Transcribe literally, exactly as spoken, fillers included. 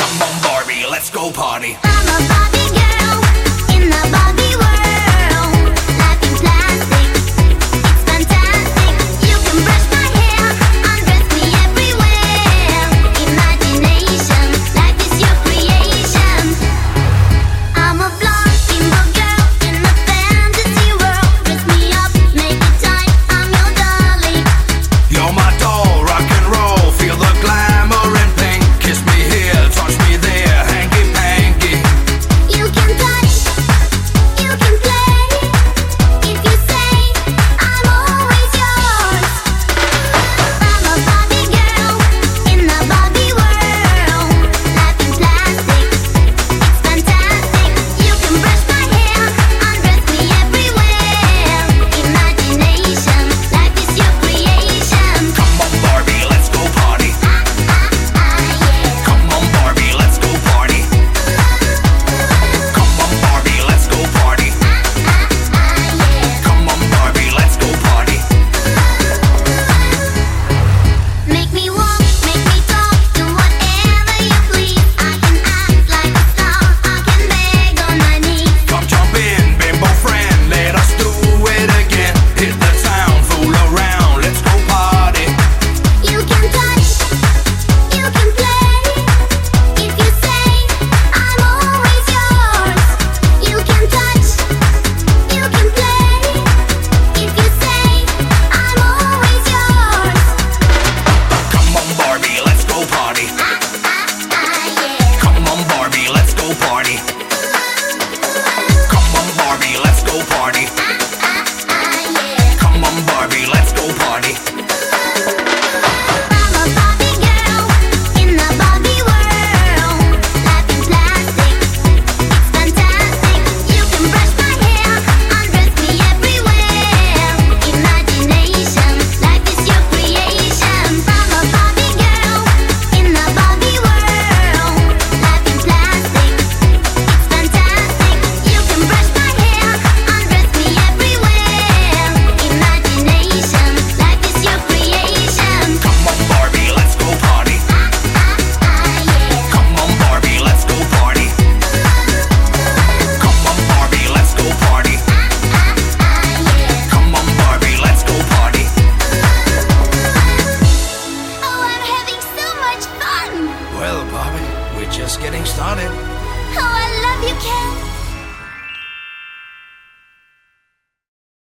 Come on, Barbie, let's go party. I'm a Barbie girl in the Barbie world. Life in plastic, it's fantastic. You can brush my hair, undress me everywhere. Imagination, life is your creation. I'm a blonde bimbo girl in a fantasy world. Dress me up, make it tight, I'm your dolly. You're my doll, rock and roll, feel the glamour and pink. Kiss me here, touch me there, hanky panky. You can touch, you can play. If you say I'm always yours. I'm a Barbie girl in the Barbie world. Life in plastic, it's fantastic. You can brush my hair, undress me everywhere. Imagination, life is your creation. Come on, Barbie, let's go party. Ah, ah, ah, yeah. Come on, Barbie, let's go party. Come on, Barbie, let's go party. Ah, ah, ah, yeah. Come on, Barbie, let's go party. Make me walk, make me talk, do whatever you please. I can act like a star, I can beg on my knees. Come jump in, bimbo friend, let us do it again. Hit the town, fool around, let's go party. You can touch, you can play. If you say I'm always yours. You can touch, you can play. If you say I'm always yours. Come on, Barbie, let's go party. Ah, ah, ah, yeah. Come on, Barbie, let's go party. Come on, Barbie, let's go party. Ah, ah, ah, yeah. Come on, Barbie, let's go party. I'm a Barbie girl in the Barbie world. Life in plastic, it's fantastic. You can brush my hair, undress me everywhere. Imagination, life is your creation. I'm a Barbie girl in the Barbie world. Life in plastic, it's fantastic. You can brush my hair, undress me everywhere. Imagination, life is your creation. Come on, Barbie, let's go party. Ah, ah, ah, yeah. Come on, Barbie, let's go party. Come on, Barbie, let's go party. Ah, ah, ah, yeah. Come on, Barbie, let's go party. Oh, I'm having so much fun. Well, Barbie, we're just getting started. Oh, I love you, Ken.